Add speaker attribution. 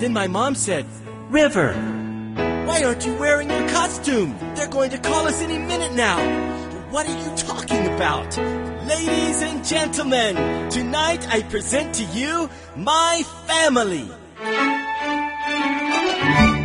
Speaker 1: Then my mom said, "River, why aren't you wearing your costume? They're going to call us any minute now." "What are you talking about?" Ladies and gentlemen, tonight I present to you my family.